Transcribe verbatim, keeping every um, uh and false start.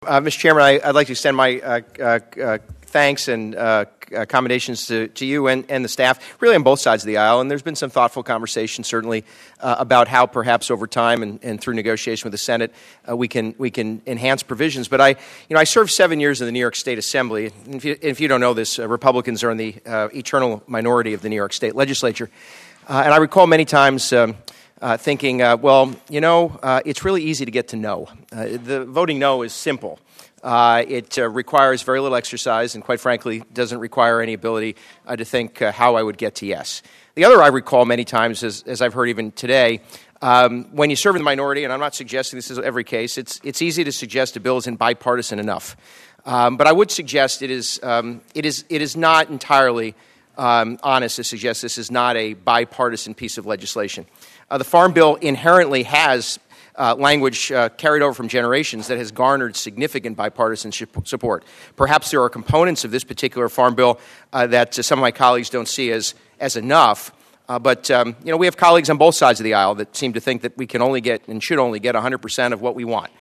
Uh, Mister Chairman, I, I'd like to extend my uh, uh, uh, thanks and uh, accommodations to, to you and, and the staff, really on both sides of the aisle. And there's been some thoughtful conversation, certainly, uh, about how perhaps over time and, and through negotiation with the Senate, uh, we can we can enhance provisions. But I, you know, I served seven years in the New York State Assembly. And if you, if you don't know this, uh, Republicans are in the uh, eternal minority of the New York State Legislature, uh, and I recall many times. Um, Uh, thinking, uh, well, you know, uh, it's really easy to get to no. Uh, the voting no is simple. Uh, it uh, requires very little exercise and, quite frankly, doesn't require any ability uh, to think uh, how I would get to yes. The other I recall many times, as, as I've heard even today, um, when you serve in the minority, and I'm not suggesting this is every case, it's, it's easy to suggest a bill isn't bipartisan enough. Um, but I would suggest it is, um, it is, it is not entirely um, honest to suggest this is not a bipartisan piece of legislation. Uh, the Farm Bill inherently has uh, language uh, carried over from generations that has garnered significant bipartisan support. Perhaps there are components of this particular Farm Bill uh, that uh, some of my colleagues don't see as, as enough. Uh, but, um, you know, we have colleagues on both sides of the aisle that seem to think that we can only get and should only get one hundred percent of what we want.